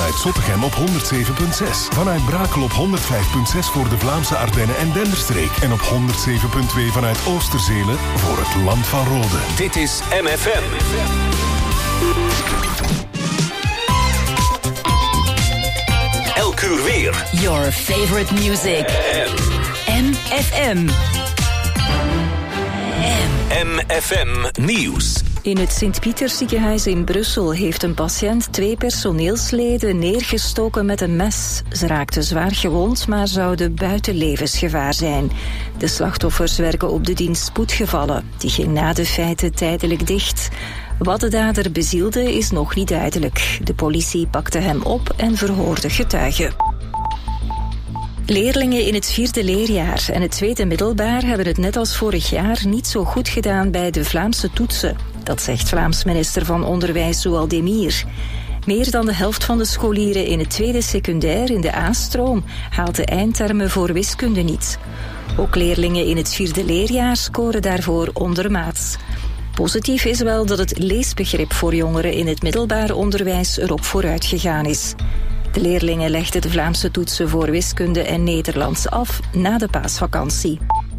vanuit Zottegem op 107.6. Vanuit Brakel op 105.6 voor de Vlaamse Ardennen en Denderstreek. En op 107.2 vanuit Oosterzelen voor het Land van Rode. Dit is MFM. Elk uur weer. Your favorite music. MFM. MFM Nieuws. In het Sint-Pietersziekenhuis in Brussel heeft een patiënt 2 personeelsleden neergestoken met een mes. Ze raakten zwaar gewond, maar zouden buiten levensgevaar zijn. De slachtoffers werken op de dienst spoedgevallen. Die ging na de feiten tijdelijk dicht. Wat de dader bezielde is nog niet duidelijk. De politie pakte hem op en verhoorde getuigen. Leerlingen in het 4e leerjaar en het 2e middelbaar hebben het net als vorig jaar niet zo goed gedaan bij de Vlaamse toetsen. Dat zegt Vlaams minister van Onderwijs Zoual Demir. Meer dan de helft van de scholieren in het 2e secundair in de A-stroom haalt de eindtermen voor wiskunde niet. Ook leerlingen in het 4e leerjaar scoren daarvoor ondermaats. Positief is wel dat het leesbegrip voor jongeren in het middelbaar onderwijs erop vooruit gegaan is. De leerlingen legden de Vlaamse toetsen voor wiskunde en Nederlands af na de paasvakantie.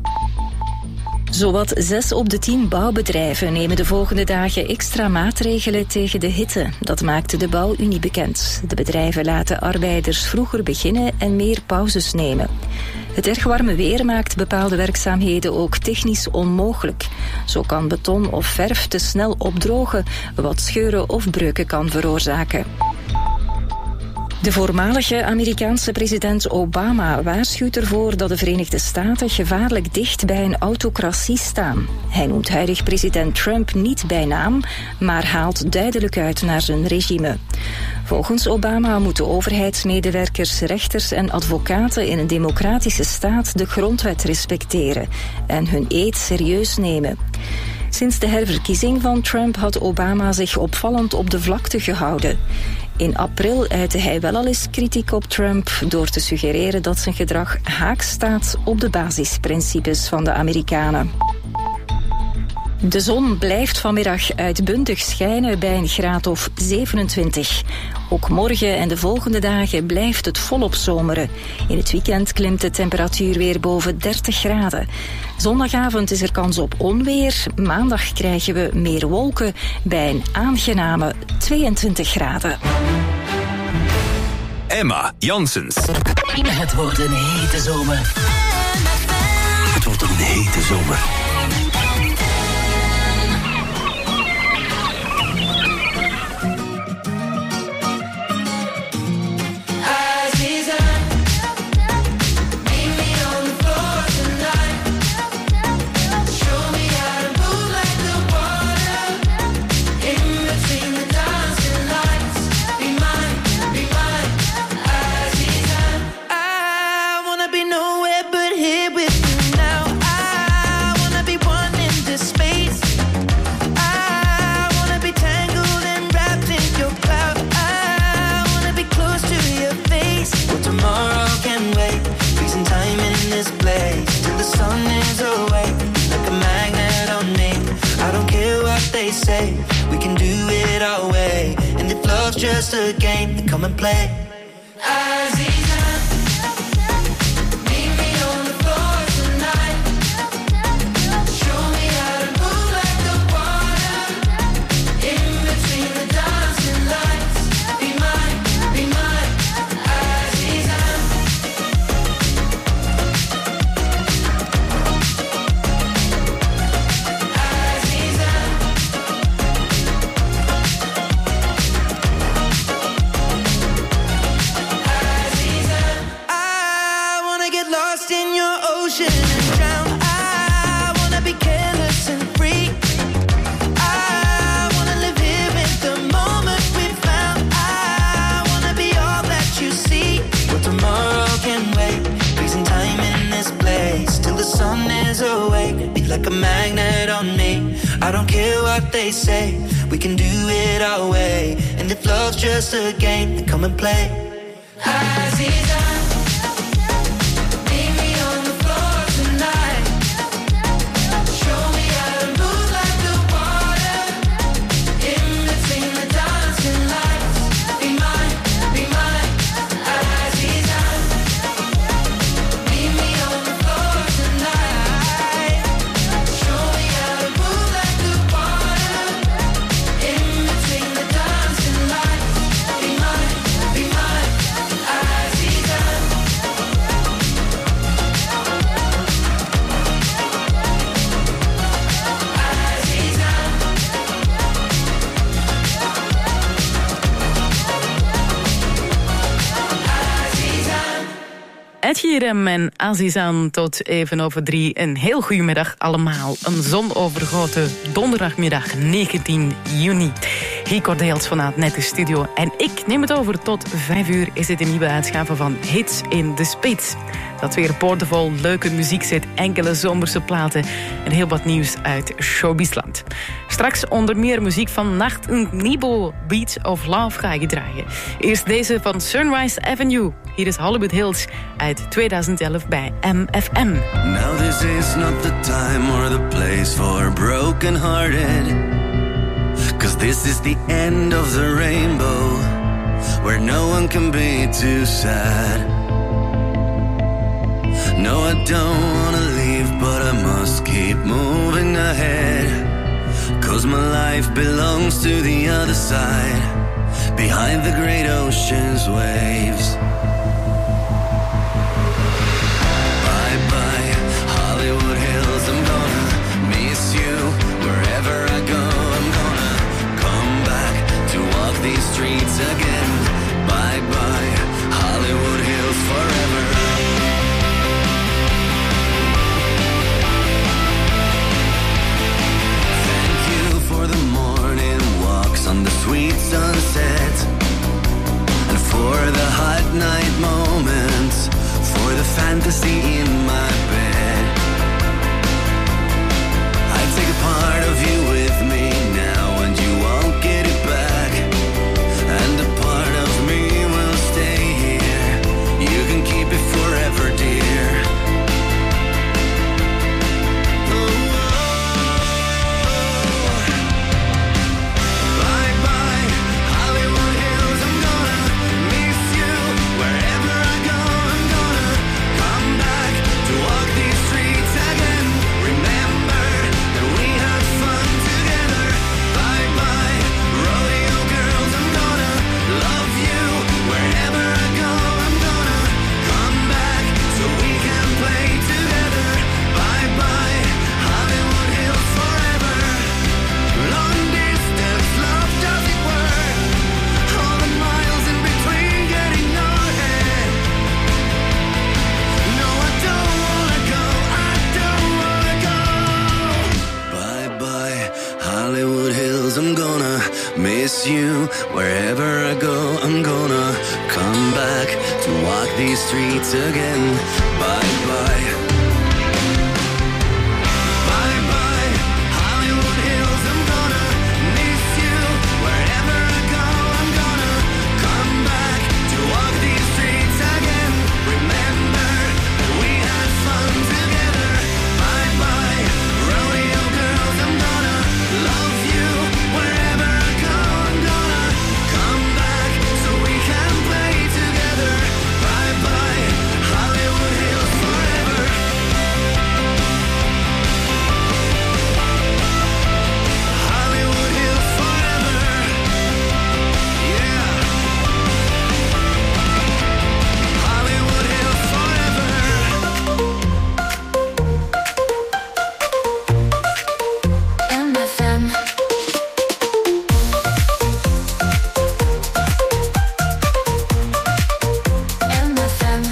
Zowat 6 op de 10 bouwbedrijven nemen de volgende dagen extra maatregelen tegen de hitte. Dat maakte de Bouwunie bekend. De bedrijven laten arbeiders vroeger beginnen en meer pauzes nemen. Het erg warme weer maakt bepaalde werkzaamheden ook technisch onmogelijk. Zo kan beton of verf te snel opdrogen, wat scheuren of breuken kan veroorzaken. De voormalige Amerikaanse president Obama waarschuwt ervoor dat de Verenigde Staten gevaarlijk dicht bij een autocratie staan. Hij noemt huidig president Trump niet bij naam, maar haalt duidelijk uit naar zijn regime. Volgens Obama moeten overheidsmedewerkers, rechters en advocaten in een democratische staat de grondwet respecteren en hun eed serieus nemen. Sinds de herverkiezing van Trump had Obama zich opvallend op de vlakte gehouden. In april uitte hij wel al eens kritiek op Trump door te suggereren dat zijn gedrag haaks staat op de basisprincipes van de Amerikanen. De zon blijft vanmiddag uitbundig schijnen bij een graad of 27. Ook morgen en de volgende dagen blijft het volop zomeren. In het weekend klimt de temperatuur weer boven 30 graden. Zondagavond is er kans op onweer. Maandag krijgen we meer wolken bij een aangename 22 graden. Emma Janssens. Het wordt een hete zomer. Het wordt een hete zomer. We can do it our way, and if love's just a game, then come and play. Like a magnet on me. I don't care what they say. We can do it our way. And if love's just a game, then come and play. Be mine, be mine. Ed Sheeran en Azizan tot even over 3. Een heel goedemiddag allemaal. Een zonovergoten donderdagmiddag 19 juni. Guy Cordeels vanuit net de studio. En ik neem het over tot 5 uur is het een nieuwe uitgave van Hits in de Spits. Dat weer boordevol leuke muziek zit, enkele zomerse platen en heel wat nieuws uit showbizland. Straks onder meer muziek van Nacht en Nibo, Beats of Love ga ik draaien. Eerst deze van Sunrise Avenue. Hier is Hollywood Hills uit 2011 bij MFM. Now this is not the time or the place for broken-hearted, 'cause this is the end of the rainbow, where no one can be too sad. No, I don't wanna leave, but I must keep moving ahead, 'cause my life belongs to the other side, behind the great ocean's waves. Bye-bye, Hollywood Hills, I'm gonna miss you. Wherever I go, I'm gonna come back to walk these streets again. Bye-bye, Hollywood Hills forever. On the sweet sunset, and for the hot night moments, for the fantasy in my bed. I take a part of you with me now, and you won't get it back, and a part of me will stay here. You can keep it forever, dear. Miss you wherever I go. I'm gonna come back to walk these streets again. Bye bye. Bye bye, Hollywood Hills. I'm gonna miss you wherever I go. I'm gonna come back to walk these streets again. Remember that we had fun together. Bye bye, rodeo girls. I'm gonna love you wherever I go. I'm gonna come back so we can play together. Bye bye, Hollywood Hills forever. Hollywood Hills forever. Yeah. Hollywood Hills forever. MFM. MFM.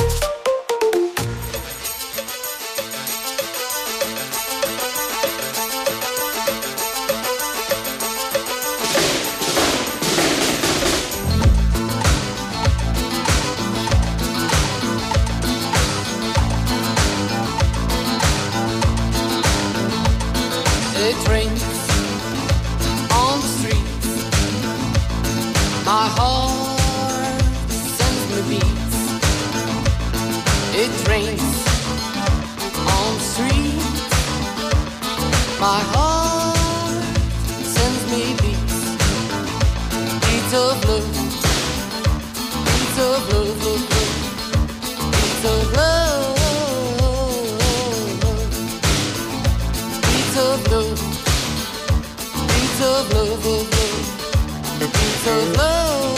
It rains on the streets. My heart sends me beats. It rains on the streets. My heart sends me beats. Beats of love. Beats of love, love, love. Beats of love. Beats of love. Beats of love, love, love. Beats of love.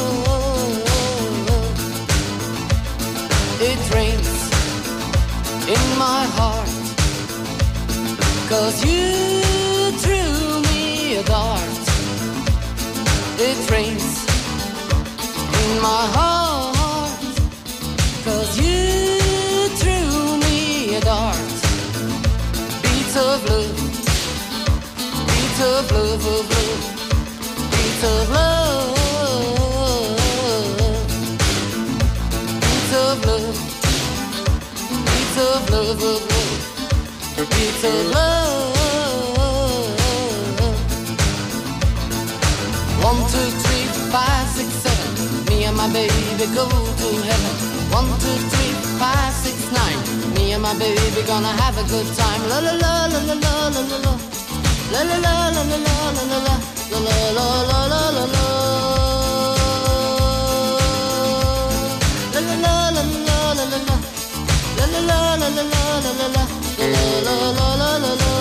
It rains in my heart, 'cause you threw me a dart. It rains in my heart, 'cause you love, of love, beats of love, beats of love, beats of love, of love, beats of love. 1, 2, 3, 5, 6, 7. Me and my baby go to heaven. 1, 2, 3, 5, 6, 9. Me and my baby gonna have a good time. La la la la la la la la la. La la la la la la la la la. La la la la la la la. La la la la la la la la. La la la la la la la la la. La la la la la la.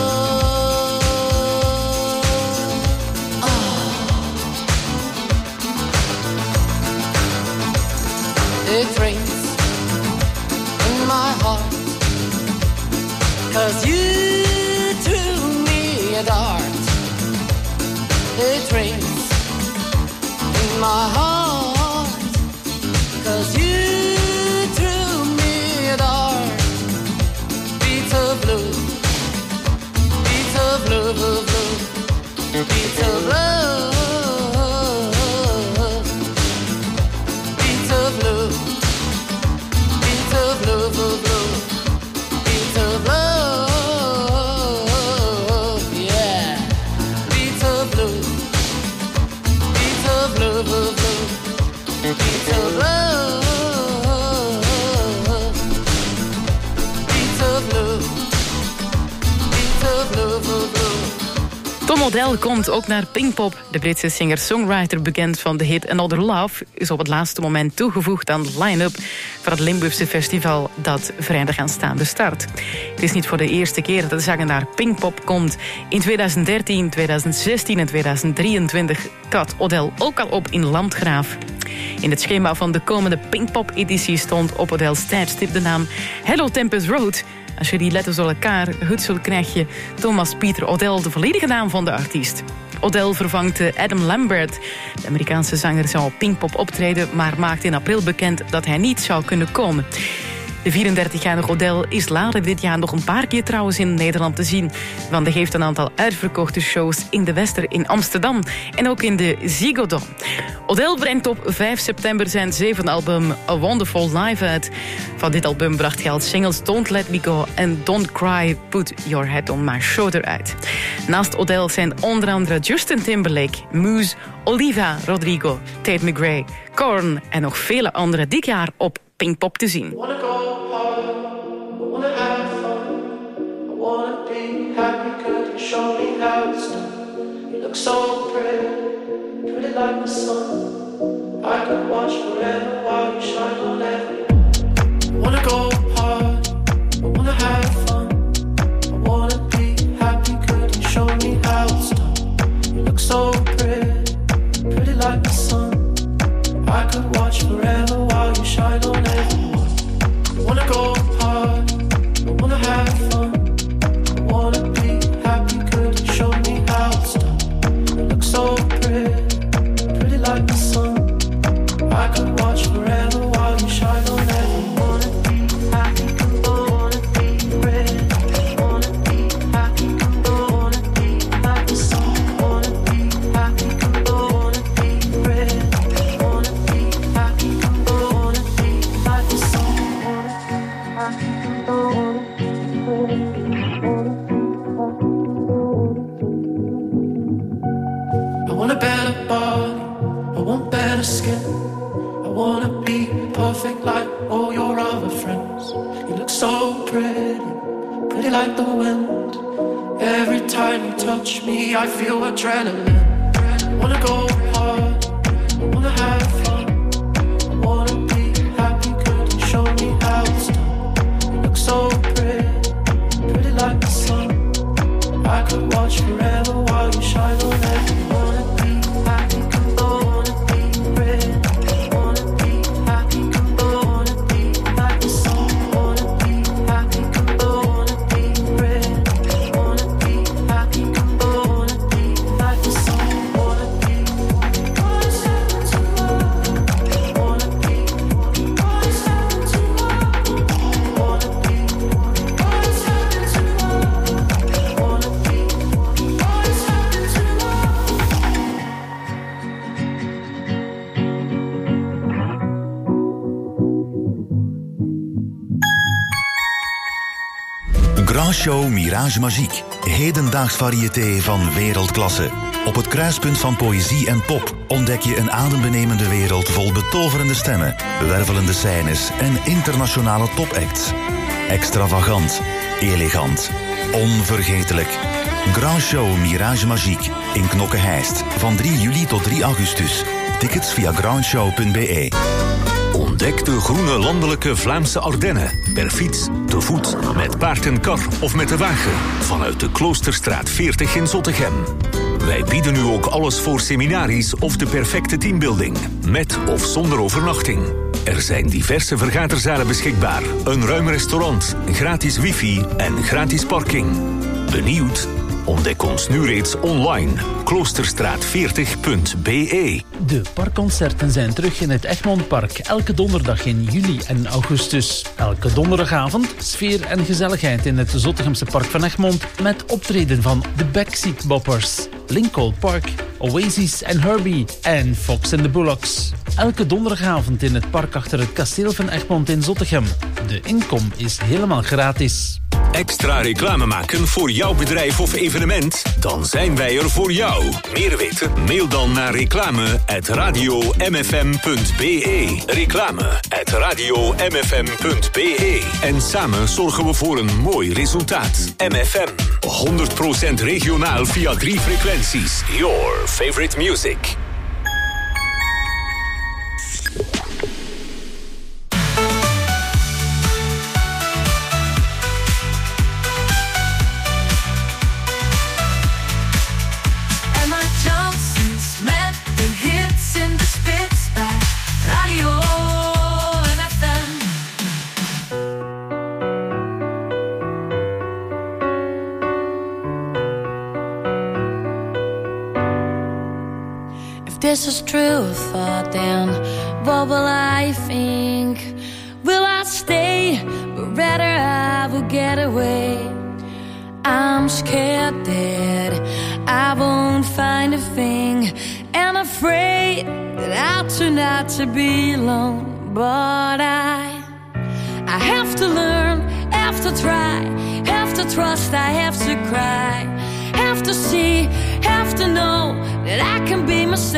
It rains in my heart 'cause you threw me a dart. It rains in my heart 'cause you threw me a dart. Beats of love, beats of love, of love, beats of love. Love, of love, beats of love, yeah. Beats of love, beats of love, of love, beats of love, beats of love, beats of love, of love. Tom Odell komt ook naar Pinkpop. De Britse singer-songwriter, bekend van de hit Another Love, is op het laatste moment toegevoegd aan de line-up van het Limburgse festival dat vrijdag aanstaande start. Het is niet voor de eerste keer dat de zanger naar Pinkpop komt. In 2013, 2016 en 2023 trad Odell ook al op in Landgraaf. In het schema van de komende Pinkpop-editie stond op Odell's tijdstip de naam Hello Tempest Road. Als je die letters door elkaar hutselt, krijg je Thomas Pieter Odell, de volledige naam van de artiest. Odell vervangt Adam Lambert. De Amerikaanse zanger zou op Pinkpop optreden, maar maakte in april bekend dat hij niet zou kunnen komen. De 34-jarige Odell is later dit jaar nog een paar keer trouwens in Nederland te zien. Want hij heeft een aantal uitverkochte shows in de Wester in Amsterdam en ook in de Ziggo Dome. Odell brengt op 5 september zijn 7e album A Wonderful Life uit. Van dit album bracht hij als singles Don't Let Me Go en Don't Cry, Put Your Head on My Shoulder uit. Naast Odell zijn onder andere Justin Timberlake, Muse, Olivia Rodrigo, Tate McRae, Korn en nog vele anderen dit jaar op Pinkpop te zien. Show me how it's done. You look so pretty, pretty like the sun. I could watch forever while you shine on everyone. I wanna go hard, I wanna have fun. I wanna be happy, could you show me how it's done? You look so pretty, pretty like the sun. I could watch forever while you shine on everyone. I wanna go hard, I wanna have fun. I wanna be happy, could you show me how it's done? You look so pretty, pretty like the sun. I could watch forever while you shine on everyone. Wanna be happy, wanna be pretty. Wanna be happy, wanna be like the sun. Wanna be happy, wanna be pretty. Wanna be happy, wanna be like the sun. Wanna be happy, wanna be pretty. I want a better body, I want better skin. I wanna be perfect like all your other friends. You look so pretty, pretty like the wind. Every time you touch me, I feel adrenaline. I wanna go hard, I wanna have fun. I wanna be happy, could you show me how it's done? You look so pretty, pretty like the sun. I could watch forever while you shine on everyone. Wanna be happy, wanna be pretty. Wanna be happy, wanna be like the sun. Wanna be happy, wanna be pretty. Wanna be happy, wanna be like the sun. Wanna be Grand Show Mirage Magique. Hedendaags variété van wereldklasse. Op het kruispunt van poëzie en pop ontdek je een adembenemende wereld vol betoverende stemmen, wervelende scènes en internationale topacts. Extravagant, elegant, onvergetelijk. Grand Show Mirage Magique in Knokke-Heist van 3 juli tot 3 augustus. Tickets via grandshow.be. Ontdek de groene landelijke Vlaamse Ardennen. Per fiets, te voet, met paard en kar of met de wagen. Vanuit de Kloosterstraat 40 in Zottegem. Wij bieden nu ook alles voor seminaries of de perfecte teambuilding. Met of zonder overnachting. Er zijn diverse vergaderzalen beschikbaar. Een ruim restaurant, gratis wifi en gratis parking. Benieuwd? Ontdek ons nu reeds online. Kloosterstraat40.be. De parkconcerten zijn terug in het Egmondpark. Elke donderdag in juli en augustus. Elke donderdagavond sfeer en gezelligheid in het Zottegemse Park van Egmond. Met optreden van de Backseat Boppers, Lincoln Park, Oasis en Herbie en Fox and the Bullocks. Elke donderdagavond in het park achter het kasteel van Egmond in Zottegem. De inkom is helemaal gratis. Extra reclame maken voor jouw bedrijf of evenement? Dan zijn wij er voor jou. Meer weten? Mail dan naar reclame@radiomfm.be. Reclame@radiomfm.be. En samen zorgen we voor een mooi resultaat. MFM. 100% regionaal via 3 frequenties. Your favorite music. This is true thought, then what will I think? Will I stay? But rather I will get away. I'm scared that I won't find a thing, and afraid that I'll turn out to be alone. But I have to learn, have to try, have to trust, I have to cry, have to see, have to know that I can be myself.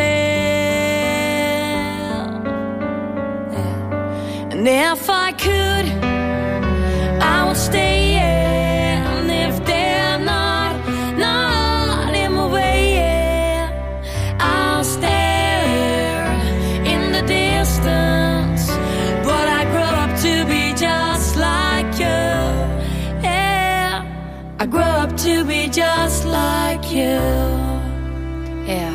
Yeah. And if I could, I would stay. Yeah. And if they're not in my way, yeah, I'll stare in the distance. But I grew up to be just like you. Yeah, I grew up to be just like you. Yeah.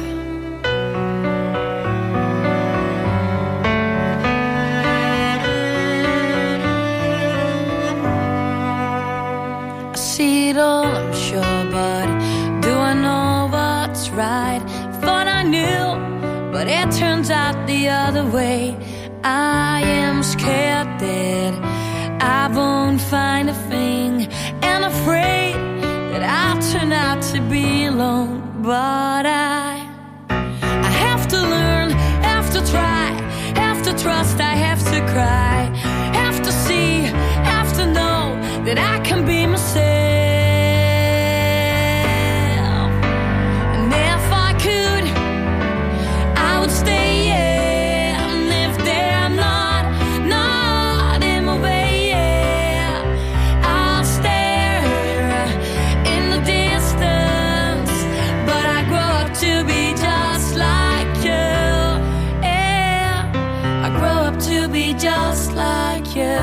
I see it all, I'm sure, but do I know what's right? Thought I knew, but it turns out the other way. I am scared that I won't find a thing, and afraid that I'll turn out to be alone. But I have to learn, have to try, have to trust, I have to cry, have to see, have to know that I can be myself. And if I could, I would stay, yeah. And if they're not in my way, yeah, I'll stare in the distance. But I grow up to be just like you. Yeah, I grow up to be just like you.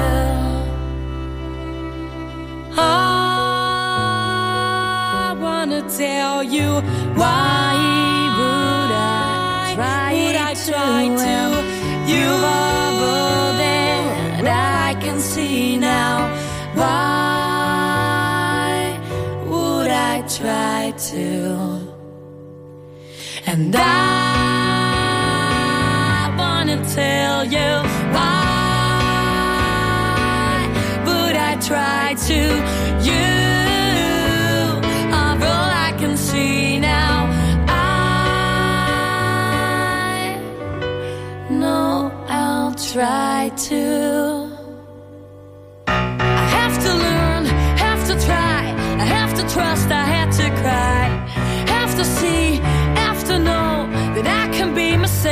I wanna tell you, why would I try to? You are all that I can see now. Why would I try to? And I wanna tell you, why would I try to? You are all I can see now. I know I'll try to. I have to learn, have to try, trust, I had to cry. Have to see, have to know that I can be myself.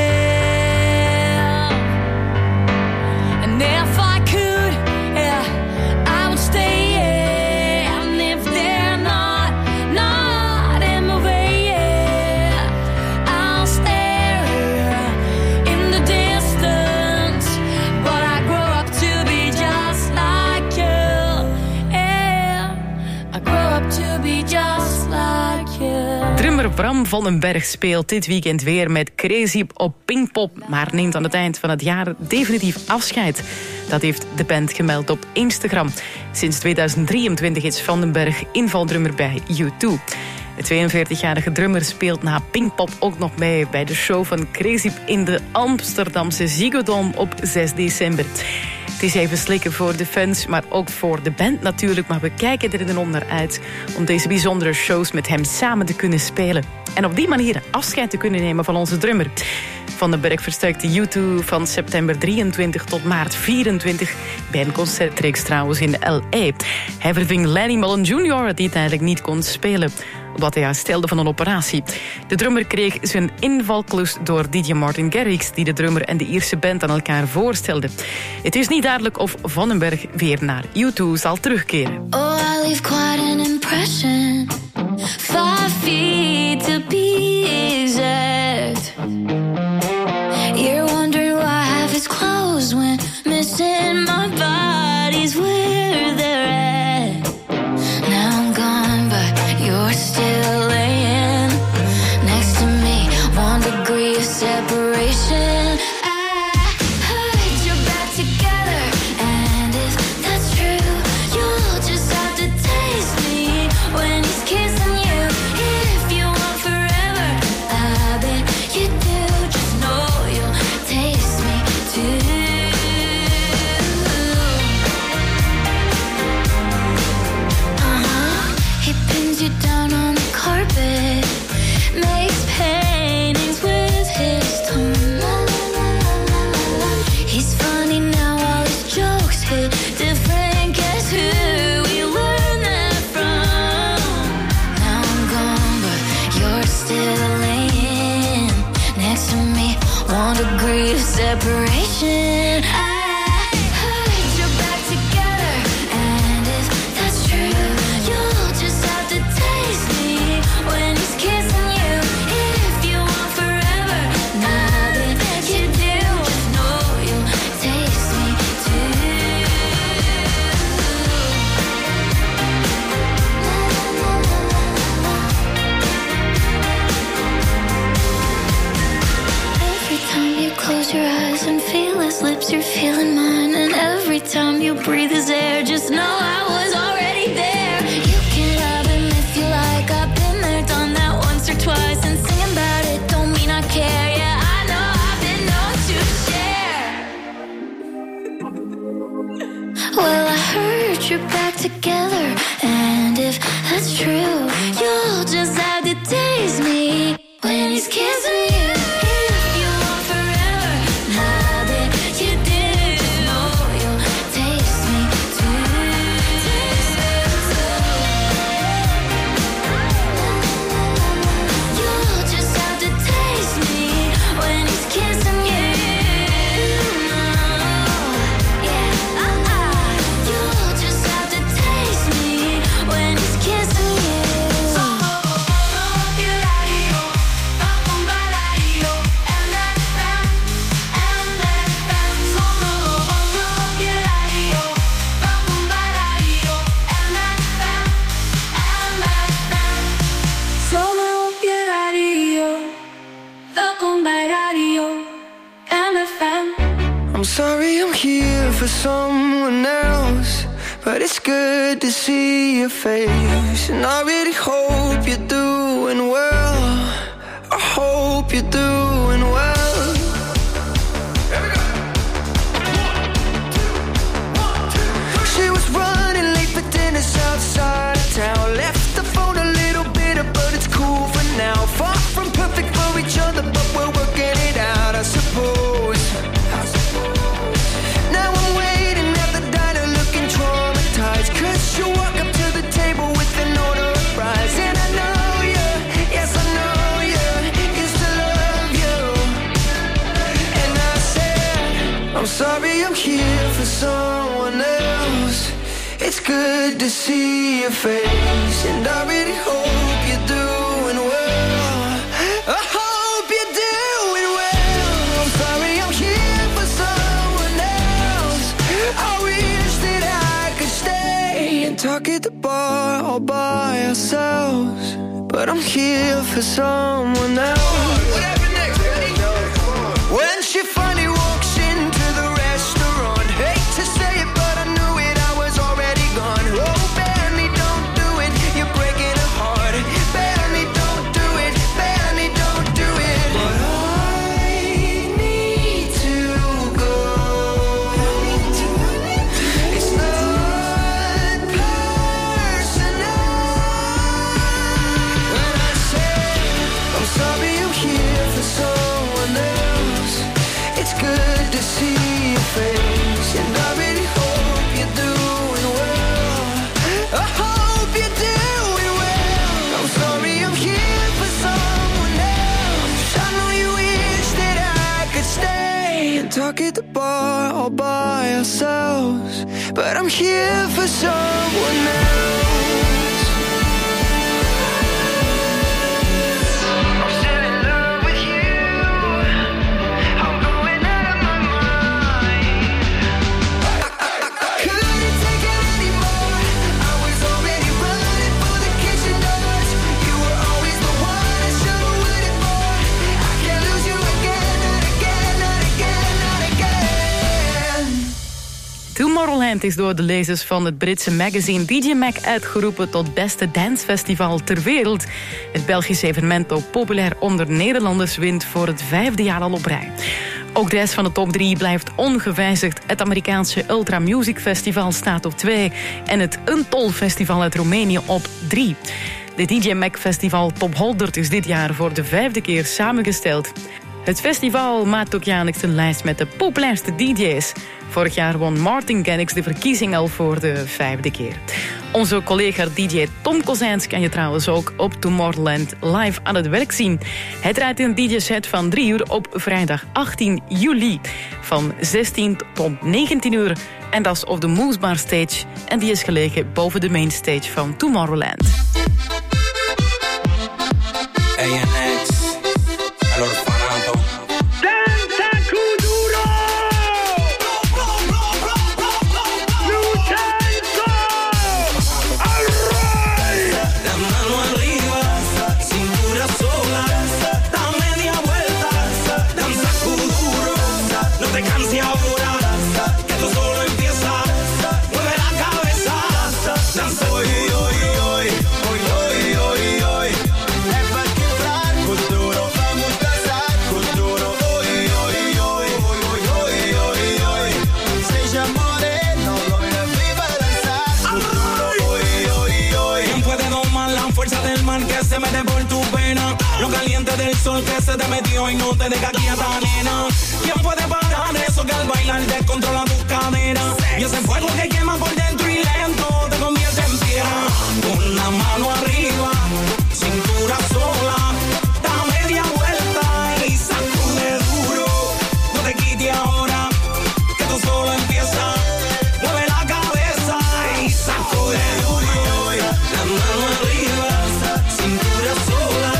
And if I could, yeah, I would stay. Yeah. And if they're not in my way, yeah, I'll stare in the distance. But I grow up to be just like you. Yeah, I grow up to be just like you. Drummer Bram van den Berg speelt dit weekend weer met Crazy op Pinkpop, maar neemt aan het eind van het jaar definitief afscheid. Dat heeft de band gemeld op Instagram. Sinds 2023 is Van den Berg invaldrummer bij U2. De 42-jarige drummer speelt na Pinkpop ook nog mee bij de show van Crazy in de Amsterdamse Ziggo Dome op 6 december. Het is even slikken voor de fans, maar ook voor de band natuurlijk. Maar we kijken er enorm naar uit om deze bijzondere shows met hem samen te kunnen spelen. En op die manier afscheid te kunnen nemen van onze drummer. Van den Berg versterkt de U2 van september 23 tot maart 24... bij een concertreeks trouwens in L.A. Hij verving Lenny Mullen Jr., die uiteindelijk niet kon spelen, omdat hij herstelde van een operatie. De drummer kreeg zijn invalklus door DJ Martin Garrix, die de drummer en de Ierse band aan elkaar voorstelde. Het is niet duidelijk of Van den Berg weer naar U2 zal terugkeren. Oh, I leave quite an impression. 5 feet to be exact. You're wondering why I have his clothes when missing my body's where they're at. Now I'm gone, but you're still laying next to me. 1 degree of separation. Separation. I heard you're back together, and if that's true, you'll just have to taste me when he's kissing you. If you want forever, now that you do, just know you'll taste me too. Every time you close your eyes and feel his lips, you're feeling mine. And every time you breathe his air, just know I was already there. You can love him if you like. I've been there, done that once or twice. And singing about it don't mean I care. Yeah, I know I've been known to share. Well, I heard you're back together, and if that's true, you'll just have to taste me when he's kissing you. I'm sorry I'm here for someone else, but it's good to see your face. And I really hope you're doing well. I hope you're doing well. She was running late for dinner outside of town. Left the phone a little bitter, but it's cool for now. Far from perfect for each other, but we're working it out, I suppose. Now I'm waiting at the diner looking traumatized, 'cause you walk up to the table with an I'm sorry I'm here for someone else. It's good to see your face, and I really hope you're doing well. I hope you're doing well. I'm sorry I'm here for someone else. I wish that I could stay and talk at the bar all by ourselves, but I'm here for someone else. What happened next? When she finally walks into the restaurant, hate to say it, but I knew it, I was already gone. Oh, Benny, don't do it, you're breaking her heart. Benny, don't do it, Benny, don't do it. But I need to go. It's not personal. When I say I'm sorry I'm here for someone else, it's good to see your face, and I really hope you're doing well. I hope you're doing well. I'm sorry I'm here for someone else. I know you wish that I could stay and talk at the bar all by ourselves, but I'm here for someone else. I'm still in love with you. I'm going out of my mind. I couldn't take it anymore. I was already running for the kitchen doors. You were always the one I should've waited for. I can't lose you again, not again, not again, not again. Tomorrowland is door de lezers van het Britse magazine DJ Mag uitgeroepen tot beste dancefestival ter wereld. Het Belgische evenement, ook populair onder Nederlanders, wint voor het 5e jaar al op rij. Ook de rest van de top 3 blijft ongewijzigd. Het Amerikaanse Ultra Music Festival staat op 2 en het Untol Festival uit Roemenië op 3. De DJ Mag Festival Top 100 is dit jaar voor de 5e keer samengesteld. Het festival maakt ook jaarlijks een lijst met de populairste DJ's. Vorig jaar won Martin Garrix de verkiezing al voor de 5e keer. Onze collega DJ Tom Kozijns kan je trouwens ook op Tomorrowland live aan het werk zien. Hij draait een DJ-set van 3 uur op vrijdag 18 juli. Van 16 tot 19 uur. En dat is op de Moose Bar Stage. En die is gelegen boven de main stage van Tomorrowland. ANX, El Orfanato. Del sol que se te metió y no te deja quieta, nena. ¿Quién puede parar eso que al bailar descontrola tus caderas? Y ese fuego que quema por dentro y lento te convierte en piedra. Con la mano arriba, cintura sola, da media vuelta y sacude duro. No te quites ahora, que tú solo empiezas. Mueve la cabeza y sacude duro. La mano arriba, cintura sola.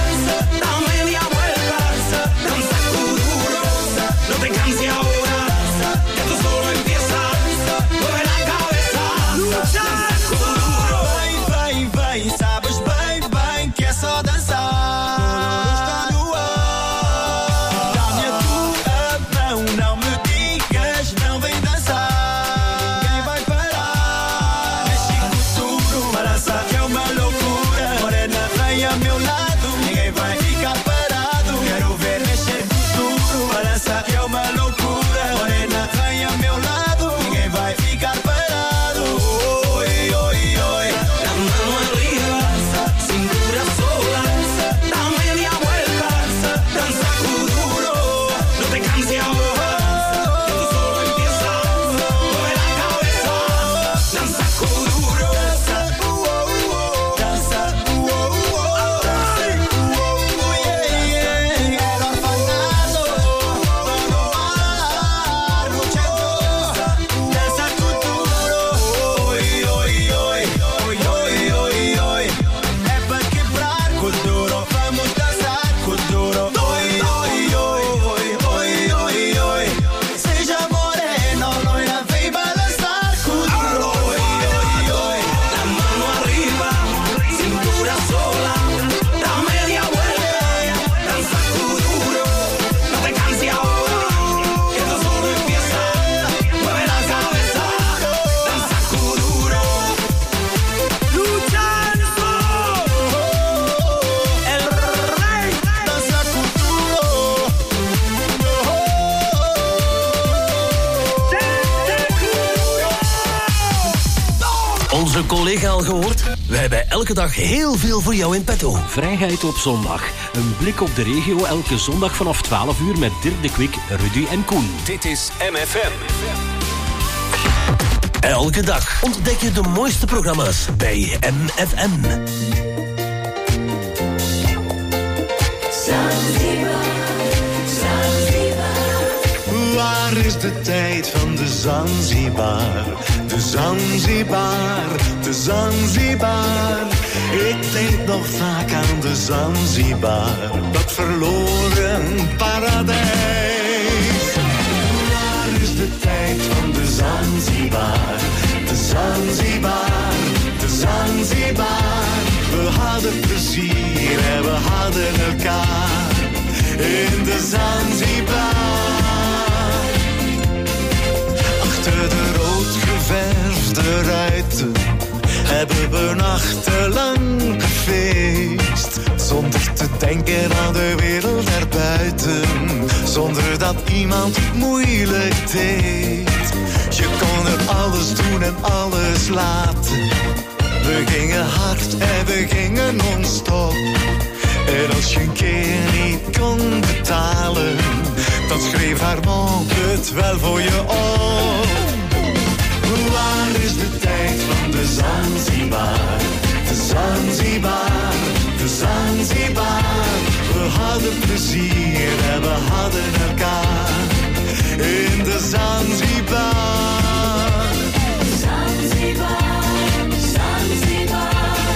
collega al gehoord? Wij hebben elke dag heel veel voor jou in petto. Vrijheid op zondag. Een blik op de regio elke zondag vanaf 12 uur met Dirk de Kwik, Rudy en Koen. Dit is MFM. Elke dag ontdek je de mooiste programma's bij MFM. Waar is de tijd van de Zanzibar? De Zanzibar, de Zanzibar. Ik denk nog vaak aan de Zanzibar, dat verloren paradijs. Waar is de tijd van de Zanzibar? De Zanzibar, de Zanzibar. We hadden plezier en we hadden elkaar in de Zanzibar. Achter de rood geverfde ruiten hebben we nachtenlang gefeest. Zonder te denken aan de wereld erbuiten, zonder dat iemand moeilijk deed. Je kon er alles doen en alles laten. We gingen hard en we gingen non-stop. En als je een keer niet kon betalen, dan schreef haar monk het wel voor je op. Waar is de tijd van de Zanzibar? De Zanzibar, de Zanzibar. We hadden plezier en we hadden elkaar in de Zanzibar. Zanzibar, Zanzibar.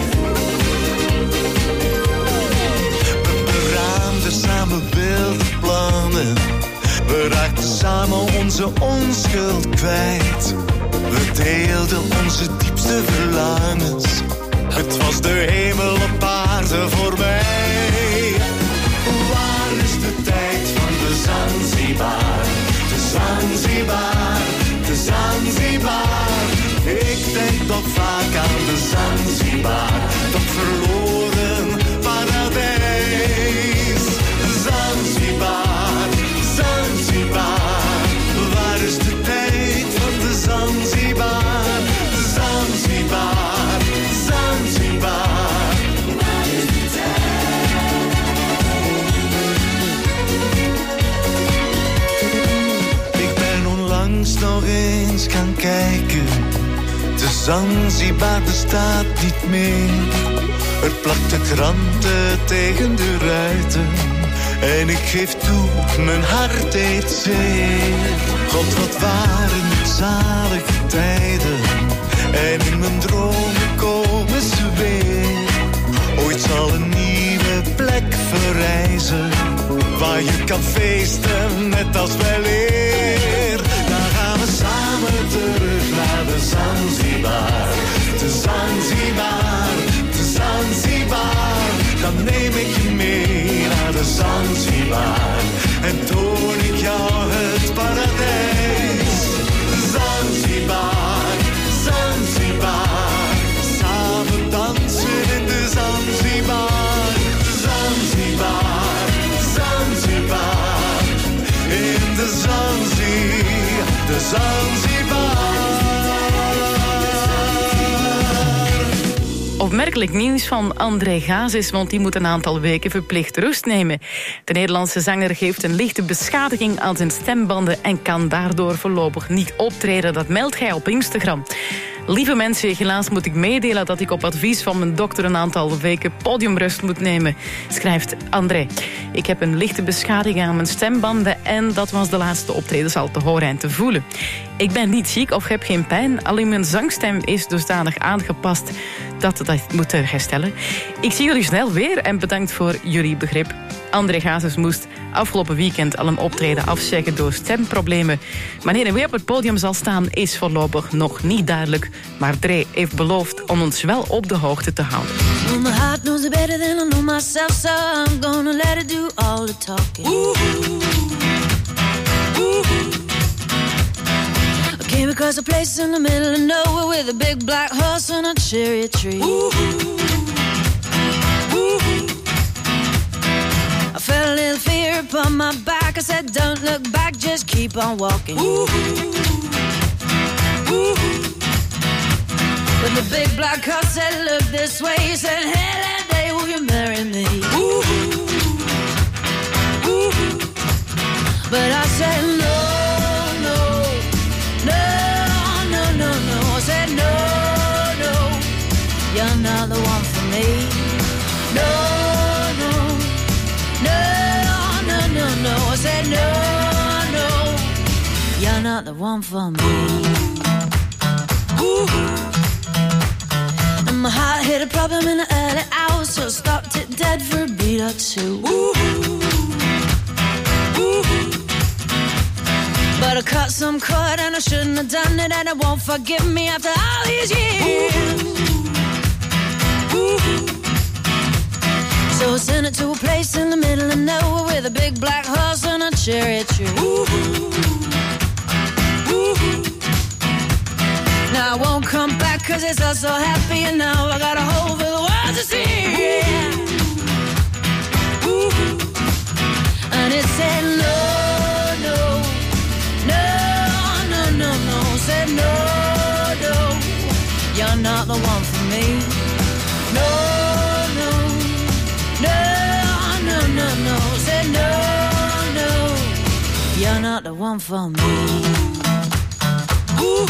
We beraamden samen wilde plannen. We raakten samen onze onschuld kwijt. We deelden onze diepste verlangens. Het was de hemel op aarde voor mij. Waar is de tijd van de Zanzibar? De Zanzibar, de Zanzibar. Ik denk nog vaak aan de Zanzibar, dat verloren paradijs. Zanzibar, Zanzibar. Waar is de tijd van de Zanzibar? Zanzibar, Zanzibar. Waar is de tijd? Ik ben onlangs nog eens gaan kijken. De Zanzibar bestaat niet meer. Er plakten kranten tegen de ruiten. En ik geef toe, mijn hart deed zeer. God, wat waren het zalige tijden. En in mijn dromen komen ze weer. Ooit zal een nieuwe plek verrijzen, waar je kan feesten net als weleer. Dan gaan we samen terug naar de Zanzibar. De Zanzibar, de Zanzibar. Dan neem ik je mee naar de Zanzibar en toon ik jou het paradijs. Zanzibar, Zanzibar. Samen dansen in de Zanzibar. Zanzibar, Zanzibar. In de Zanzibar, de Zanzibar. Opmerkelijk nieuws van André Hazes, want die moet een aantal weken verplicht rust nemen. De Nederlandse zanger geeft een lichte beschadiging aan zijn stembanden en kan daardoor voorlopig niet optreden. Dat meldt hij op Instagram. Lieve mensen, helaas moet ik meedelen dat ik op advies van mijn dokter een aantal weken podiumrust moet nemen, schrijft André. Ik heb een lichte beschadiging aan mijn stembanden en dat was de laatste optredens al te horen en te voelen. Ik ben niet ziek of heb geen pijn, alleen mijn zangstem is dusdanig aangepast dat moet herstellen. Ik zie jullie snel weer en bedankt voor jullie begrip. André Hazes moest afgelopen weekend al een optreden afzeggen door stemproblemen. Wanneer hij weer op het podium zal staan is voorlopig nog niet duidelijk. Maar Dre heeft beloofd om ons wel op de hoogte te houden. Well, my heart knows it better than I know myself, so I'm gonna let it do all the talking. I came across a place in the middle of nowhere with a big black horse and a cherry tree. I felt a little fear upon my back. I said, don't look back, just keep on walking. When the big black car said, look this way, he said, hey, that day, will you marry me? Ooh, ooh. But I said, no, no, no, no, no, no. I said, no, no, you're not the one for me. No, no, no, no, no, no. I said, no, no, you're not the one for me. Ooh. And my heart hit a problem in the early hours, so I stopped it dead for a beat or two. Ooh. Ooh. But I cut some cord and I shouldn't have done it, and it won't forgive me after all these years. Ooh. So I sent it to a place in the middle of nowhere with a big black horse and a cherry tree. Ooh. Ooh. Now I won't come back 'cause it's all so happy, and now I got a hole for the world to see. Ooh. And it said no, no, no, no, no, no. Said no, no, you're not the one for me. No, no, no, no, no, no. Said no, no, you're not the one for me. Ooh.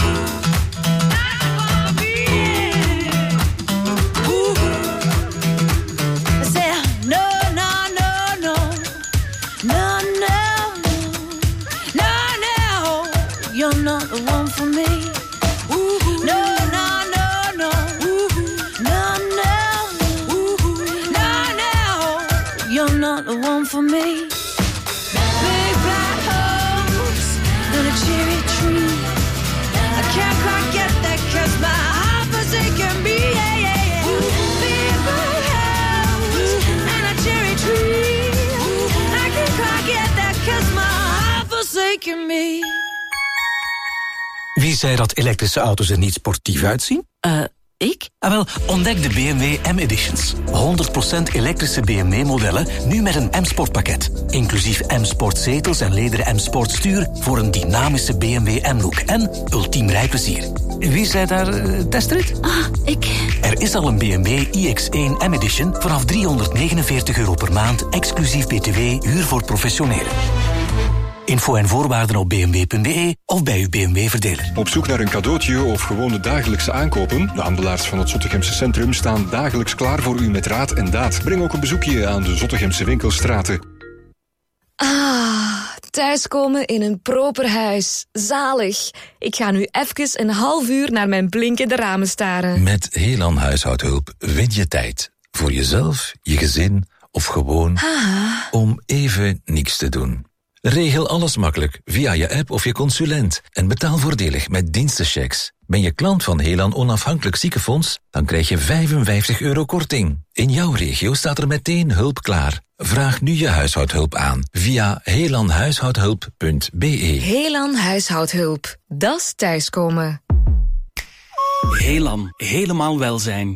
Not the one for me. Ooh, no, no, no, no. Ooh, no, no. Ooh, no, no. You're not the one for me. Big black house and a cherry tree. I can't quite get that 'cause my heart forsaken me. Yeah, yeah, yeah. Big black house and a cherry tree. I can't quite get that 'cause my heart forsaken me. Wie zei dat elektrische auto's er niet sportief uitzien? Ik? Wel, ontdek de BMW M-Editions. 100% elektrische BMW-modellen, nu met een M-Sport pakket. Inclusief M-Sport zetels en lederen M-Sport stuur voor een dynamische BMW M-look en ultiem rijplezier. Wie zei daar testrit? Ik. Er is al een BMW iX1 M-Edition vanaf €349 per maand, exclusief BTW, huur voor professionelen. Info en voorwaarden op bmw.be of bij uw BMW-verdeler. Op zoek naar een cadeautje of gewone dagelijkse aankopen? De handelaars van het Zottegemse centrum staan dagelijks klaar voor u met raad en daad. Breng ook een bezoekje aan de Zottegemse winkelstraten. Thuiskomen in een proper huis. Zalig. Ik ga nu even een half uur naar mijn blinkende ramen staren. Met Helan Huishoudhulp win je tijd. Voor jezelf, je gezin of gewoon om even niks te doen. Regel alles makkelijk via je app of je consulent en betaal voordelig met dienstenchecks. Ben je klant van Helan Onafhankelijk Ziekenfonds, dan krijg je €55 korting. In jouw regio staat er meteen hulp klaar. Vraag nu je huishoudhulp aan via helanhuishoudhulp.be. Helan Huishoudhulp. Dat is thuiskomen. Helan, helemaal welzijn.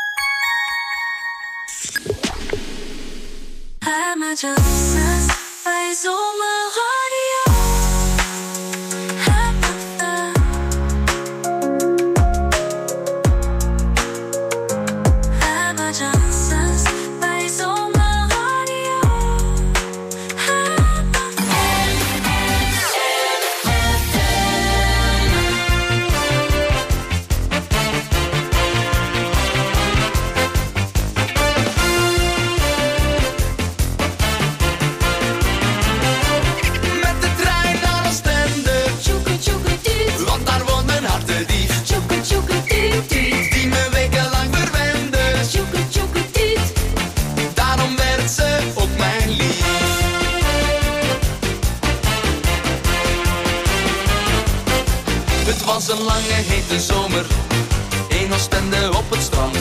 was een lange hete zomer in Oostende op het strand.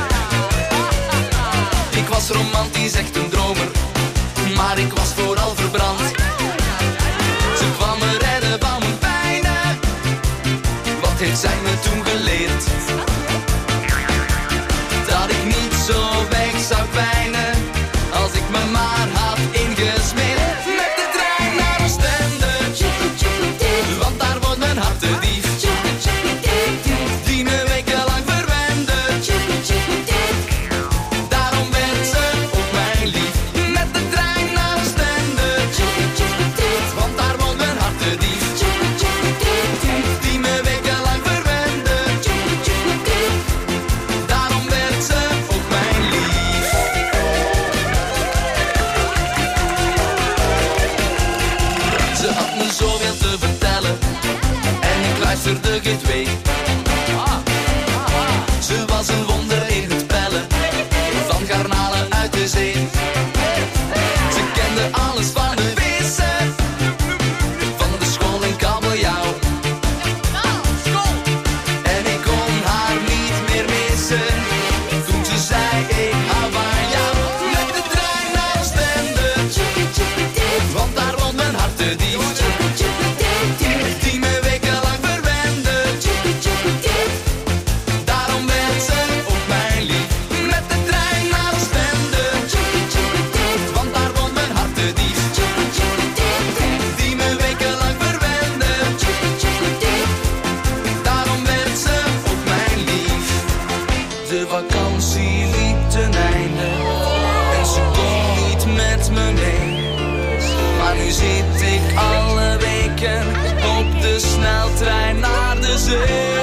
Ik was romantisch, echt een dromer, maar ik was vooral verbrand. Ze kwam me redden van mijn pijnen, wat heeft zij me toen geleerd? Dat ik niet zo weg zou pijnen, als ik me maar had ingesmeerd. Met de trein naar Oostende, want daar woont mijn hartedief, die me wekenlang verwijt. ik het weet. Ze was een wonder in het pellen van garnalen uit de zee. Ze kende alles van de vissen, van de school in kabeljauw. En ik kon haar niet meer missen toen ze zei ik hou van jou. Met de trein naar Oostende, want daar woont mijn hart te diep. Die me wekenlang verwende, daarom werd ze ook mijn lief. Met de trein naar Oostende, want daar woont mijn hart te diep. Die me wekenlang verwende, daarom werd ze ook mijn lief. De vakantie liep ten einde en ze kon niet met me mee. Maar nu zit ik alle weken op de sneltrein naar de zee.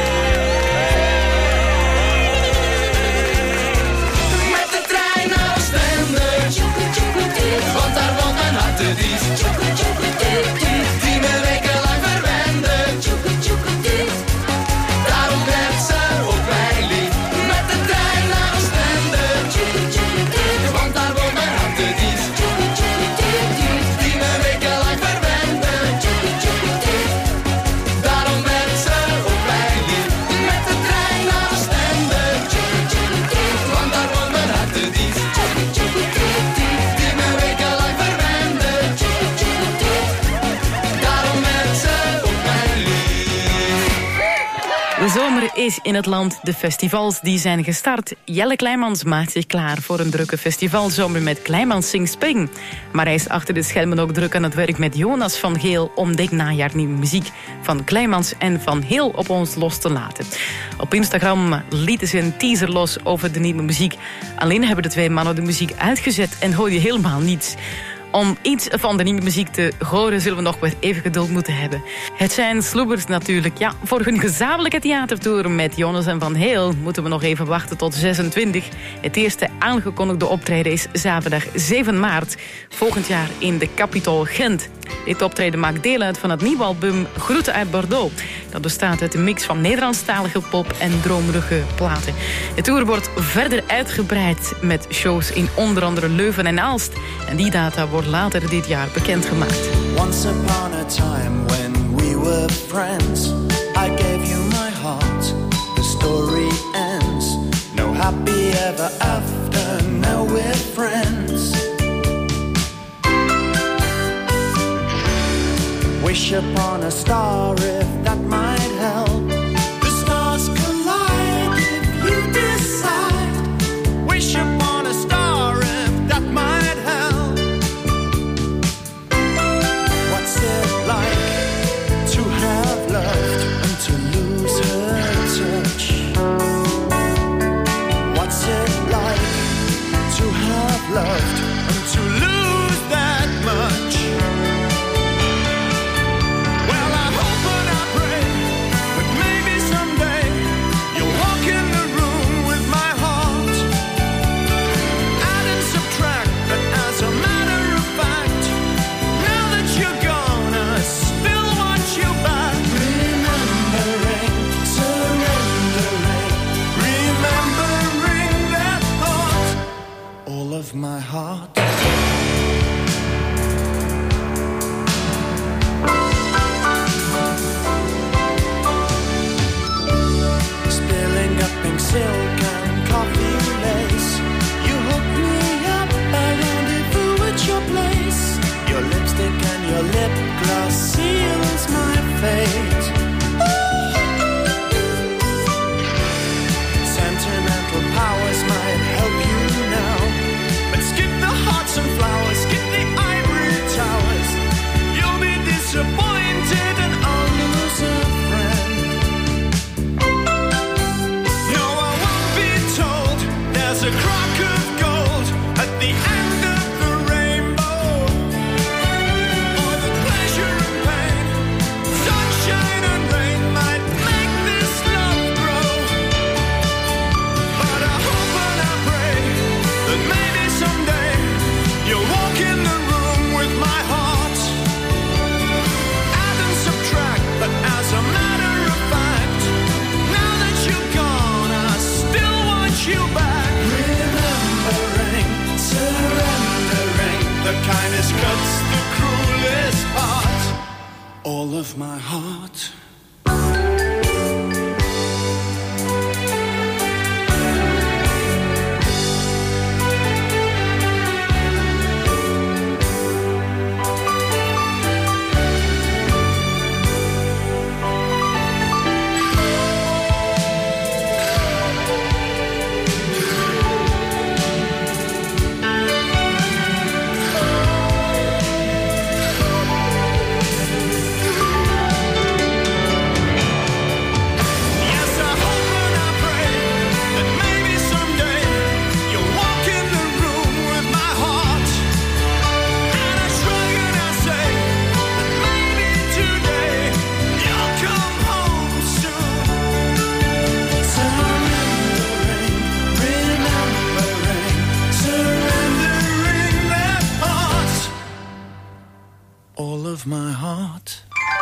Met de trein naar Oostende, want daar woont mijn hart te diep. Die me wekenlang verwende, daarom werd ze ook mijn lief. Met de trein naar Oostende, want daar woont mijn hart te diep. Die me wekenlang verwende, daarom werd ze ook mijn lief. Met de trein naar Oostende, want daar woont mijn hart te diep. Die me wekenlang verwende, daarom werd ze ook mijn lief. De zomer is in het land. De festivals die zijn gestart. Jelle Kleimans maakt zich klaar voor een drukke festivalzomer met Kleimans Sing Spring. Maar hij is achter de schermen ook druk aan het werk met Jonas van Geel om dit najaar nieuwe muziek van Kleimans en Van Heel op ons los te laten. Op Instagram lieten ze een teaser los over de nieuwe muziek. Alleen hebben de twee mannen de muziek uitgezet en hoor je helemaal niets. Om iets van de nieuwe muziek te horen zullen we nog weer even geduld moeten hebben. Het zijn sloebers natuurlijk. Ja, voor hun gezamenlijke theatertour met Jonas en Van Heel moeten we nog even wachten tot 26. Het eerste aangekondigde optreden is zaterdag 7 maart volgend jaar in de Capitol Gent. Dit optreden maakt deel uit van het nieuwe album Groeten uit Bordeaux. Dat bestaat uit een mix van Nederlandstalige pop en dromerige platen. De tour wordt verder uitgebreid met shows in onder andere Leuven en Aalst. En die data wordt later dit jaar bekendgemaakt. Once upon a time when we were friends, I gave you my heart, the story ends. No happy ever after, now we're friends. Wish upon a star if that might help. The stars collide if you decide. Wish upon a star if that might help. What's it like to have loved and to lose her touch? What's it like to have loved and to lose that much? Well, I hope and I pray all of my heart. All of my heart.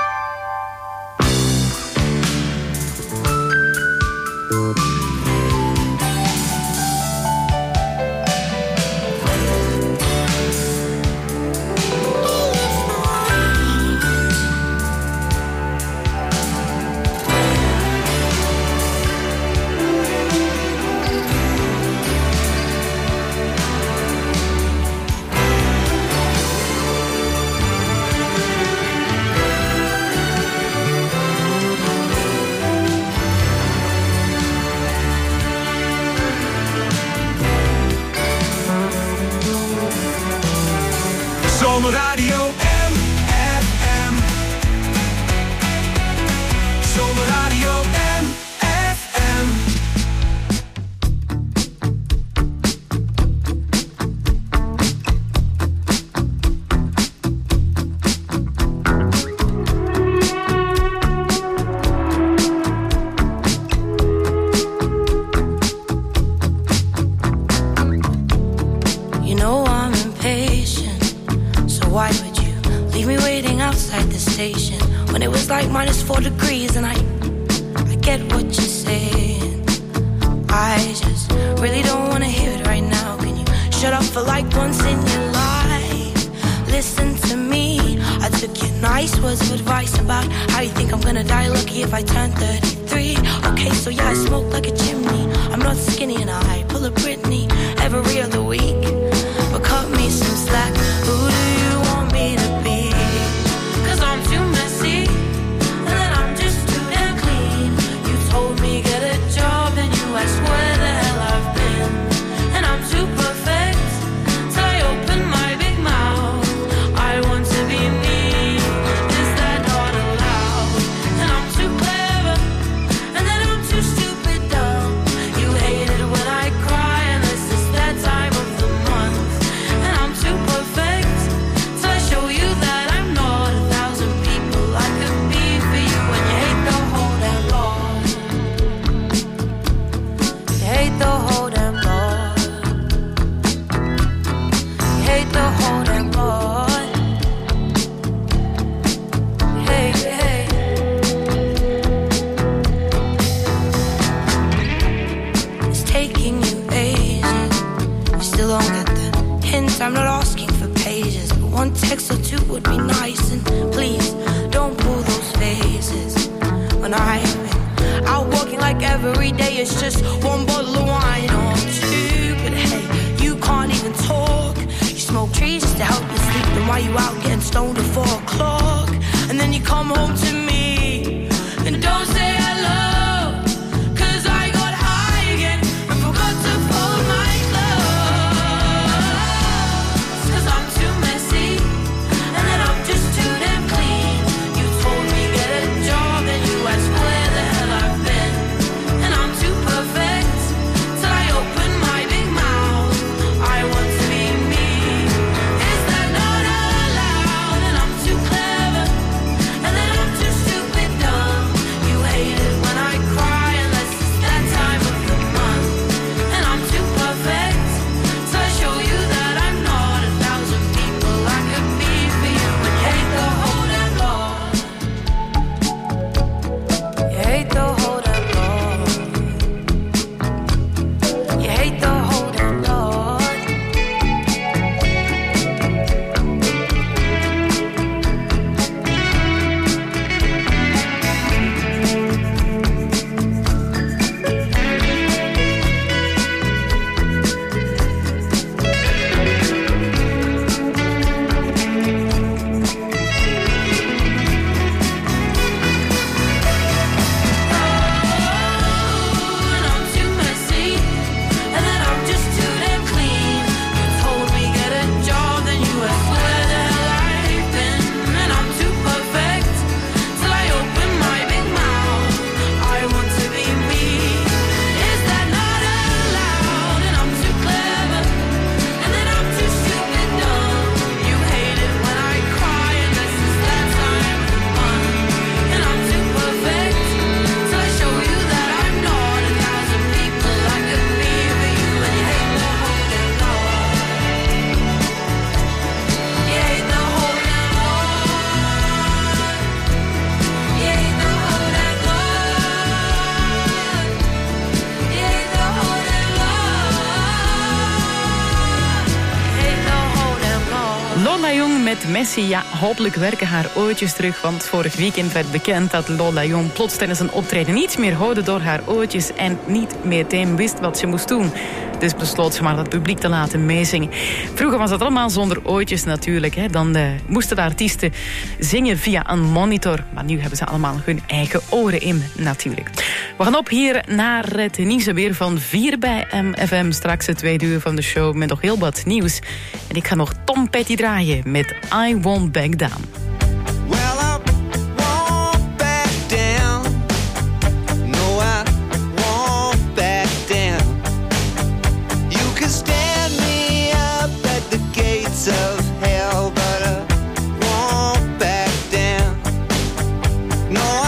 Zomerradio MFM. Zomerradio MFM. You know I'm impatient, so why would you leave me waiting outside the station when it was like -4 degrees? And I get what you're saying. I just really don't want to hear it right now. Can you shut up for like once in your life? Listen to me. I took your nice words of advice about how you think I'm gonna die lucky if I turn 33. Okay, so yeah, I smoke like a chimney. I'm not skinny and I pull a Britney every other week. But cut me some slack. Who do you want me to be? 'Cause I'm too messy, and then I'm just too damn clean. You told me get a job, and you asked where the hell I've been. And I'm too perfect, till I open my big mouth. I want to be me, is that not allowed? And I'm too clever, and then I'm too stupid dumb. You hate it when I cry, and this is that time of the month. And I'm too perfect, till I show you that I'm not 1,000 people I could be for you. When you hate the whole damn lot, you hate the whole damn lot, you hate the whole damn lot, you hate. It's taking you ages, you still don't get the hint. I'm not asking for pages, but one text or two would be nice. And please, don't pull those faces when I've been out walking like every day. It's just one bottle of wine or two. But hey, you can't even talk. You smoke trees just to help you sleep. Then why you out getting stoned at 4 o'clock? And then you come home to me and don't say hello. 'Cause I got high again and forgot to fold my clothes. 'Cause I'm too messy, and then I'm just too damn clean. You told me get a job, and you asked where the hell I've been. And I'm too perfect, till I open my big mouth. I want to be me, is that not allowed? And I'm too clever, and then I'm too Messi. Ja, hopelijk werken haar oortjes terug, want vorig weekend werd bekend dat Lola Jong plots tijdens een optreden niets meer hoorde door haar oortjes en niet meteen wist wat ze moest doen. Dus besloot ze maar het publiek te laten meezingen. Vroeger was dat allemaal zonder oortjes natuurlijk. Hè. Dan moesten de artiesten zingen via een monitor. Maar nu hebben ze allemaal hun eigen oren in natuurlijk. We gaan op hier naar het nieuws weer van 4 bij MFM. Straks het tweede uur van de show met nog heel wat nieuws. En ik ga nog Tom Petty draaien met I Won't Back Down. Of hell, but I won't back down. No,